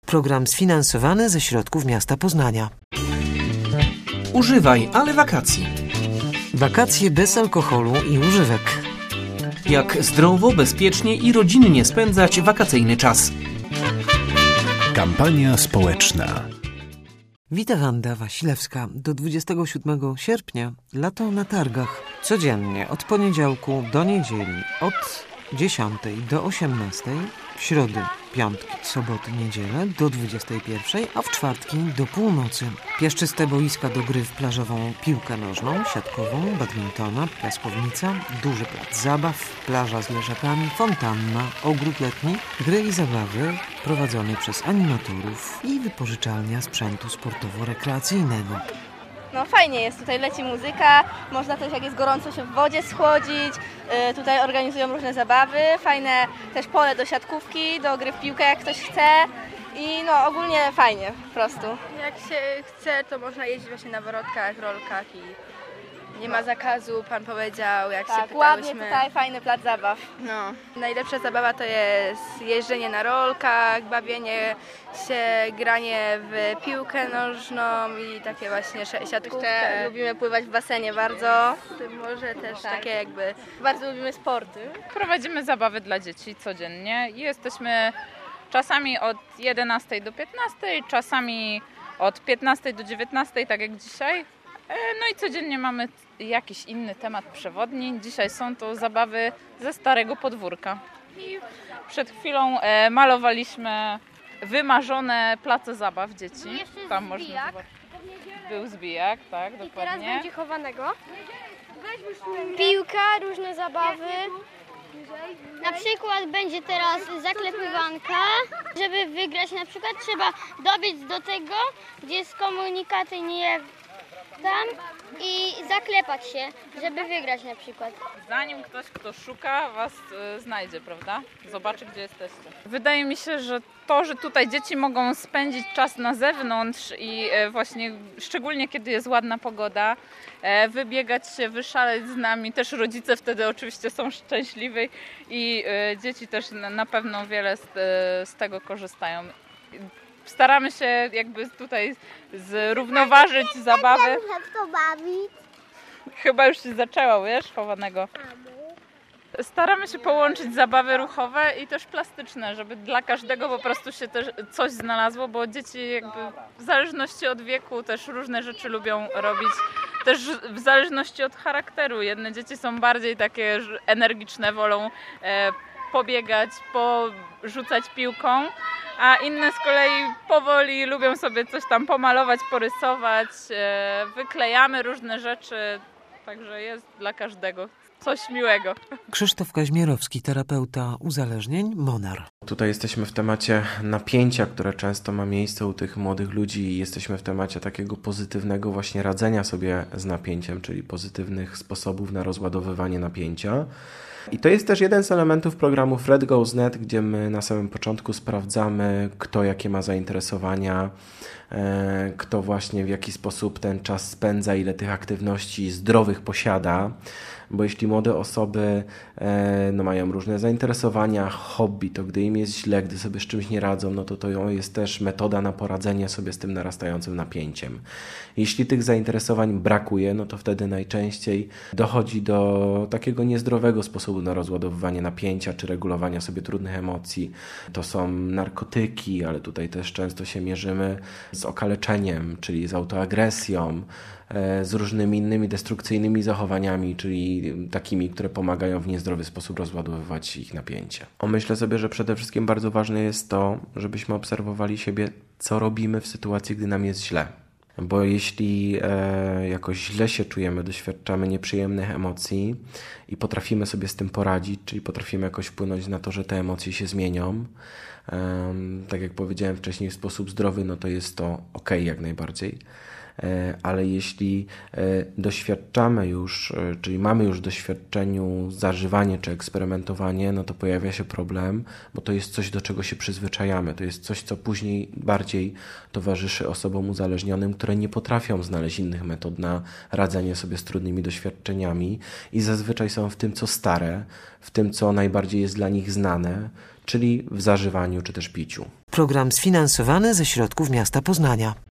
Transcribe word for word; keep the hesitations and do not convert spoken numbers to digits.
Program sfinansowany ze środków miasta Poznania. Używaj, ale wakacji. Wakacje bez alkoholu i używek. Jak zdrowo, bezpiecznie i rodzinnie spędzać wakacyjny czas. Kampania społeczna. Wita Wanda Wasilewska. Do dwudziestego siódmego sierpnia lato na targach. Codziennie od poniedziałku do niedzieli od dziesiątej do osiemnastej, w środy, piątki, soboty, niedzielę do dwudziestej pierwszej, a w czwartki do północy. Piaszczyste boiska do gry w plażową piłkę nożną, siatkową, badmintona, piaskownica, duży plac zabaw, plaża z leżakami, fontanna, ogród letni, gry i zabawy prowadzone przez animatorów i wypożyczalnia sprzętu sportowo-rekreacyjnego. No fajnie jest, tutaj leci muzyka, można też jak jest gorąco się w wodzie schłodzić, yy, tutaj organizują różne zabawy, fajne też pole do siatkówki, do gry w piłkę jak ktoś chce i no ogólnie fajnie po prostu. Jak się chce, to można jeździć właśnie na wrotkach, rolkach i nie ma zakazu, pan powiedział, jak tak, się pytałyśmy. Ładnie tutaj, fajny plac zabaw. No, najlepsza zabawa to jest jeżdżenie na rolkach, bawienie się, granie w piłkę nożną i takie właśnie siatkówkę. Jeszcze lubimy pływać w basenie bardzo. Może też tak. takie jakby... Bardzo lubimy sporty. Prowadzimy zabawy dla dzieci codziennie i jesteśmy czasami od jedenastej do piętnastej, czasami od piętnastej do dziewiętnastej, tak jak dzisiaj. No i codziennie mamy jakiś inny temat przewodni. Dzisiaj są to zabawy ze starego podwórka. I przed chwilą e, malowaliśmy wymarzone place zabaw dzieci. Tam można zobaczyć. Był zbijak, tak, dokładnie. I teraz będzie chowanego. Piłka, różne zabawy. Na przykład będzie teraz zaklepywanka. Żeby wygrać na przykład trzeba dobiec do tego, gdzie jest komunikaty nie tam i zaklepać się, żeby wygrać na przykład. Zanim ktoś, kto szuka, was y, znajdzie, prawda? Zobaczy, gdzie jesteście. Wydaje mi się, że to, że tutaj dzieci mogą spędzić czas na zewnątrz i y, właśnie szczególnie kiedy jest ładna pogoda, y, wybiegać się, wyszaleć z nami. Też rodzice wtedy oczywiście są szczęśliwi i y, dzieci też na, na pewno wiele z, y, z tego korzystają. Staramy się jakby tutaj zrównoważyć zabawy. to bawić. Chyba już się zaczęło, wiesz, chowanego. Staramy się połączyć zabawy ruchowe i też plastyczne, żeby dla każdego po prostu się też coś znalazło, bo dzieci jakby w zależności od wieku też różne rzeczy lubią robić. Też w zależności od charakteru. Jedne dzieci są bardziej takie energiczne, wolą e, pobiegać, porzucać piłką, a inne z kolei powoli lubią sobie coś tam pomalować, porysować, e, wyklejamy różne rzeczy, także jest dla każdego coś miłego. Krzysztof Kaźmierowski, terapeuta uzależnień, Monar. Tutaj jesteśmy w temacie napięcia, które często ma miejsce u tych młodych ludzi i jesteśmy w temacie takiego pozytywnego właśnie radzenia sobie z napięciem, czyli pozytywnych sposobów na rozładowywanie napięcia. I to jest też jeden z elementów programu Fred Goes Net, gdzie my na samym początku sprawdzamy, kto jakie ma zainteresowania, kto właśnie w jaki sposób ten czas spędza, ile tych aktywności zdrowych posiada. Bo jeśli młode osoby no, mają różne zainteresowania, hobby, to gdy im jest źle, gdy sobie z czymś nie radzą, no to to jest też metoda na poradzenie sobie z tym narastającym napięciem. Jeśli tych zainteresowań brakuje, no to wtedy najczęściej dochodzi do takiego niezdrowego sposobu na rozładowywanie napięcia czy regulowania sobie trudnych emocji. To są narkotyki, ale tutaj też często się mierzymy z okaleczeniem, czyli z autoagresją, z różnymi innymi destrukcyjnymi zachowaniami, czyli takimi, które pomagają w niezdrowy sposób rozładowywać ich napięcie. O, myślę sobie, że przede wszystkim bardzo ważne jest to, żebyśmy obserwowali siebie, co robimy w sytuacji, gdy nam jest źle. Bo jeśli e, jakoś źle się czujemy, doświadczamy nieprzyjemnych emocji i potrafimy sobie z tym poradzić, czyli potrafimy jakoś wpłynąć na to, że te emocje się zmienią, e, tak jak powiedziałem wcześniej, w sposób zdrowy, no to jest to okej jak najbardziej. Ale jeśli doświadczamy już, czyli mamy już w doświadczeniu zażywanie czy eksperymentowanie, no to pojawia się problem, bo to jest coś, do czego się przyzwyczajamy. To jest coś, co później bardziej towarzyszy osobom uzależnionym, które nie potrafią znaleźć innych metod na radzenie sobie z trudnymi doświadczeniami i zazwyczaj są w tym, co stare, w tym, co najbardziej jest dla nich znane, czyli w zażywaniu czy też piciu. Program sfinansowany ze środków miasta Poznania.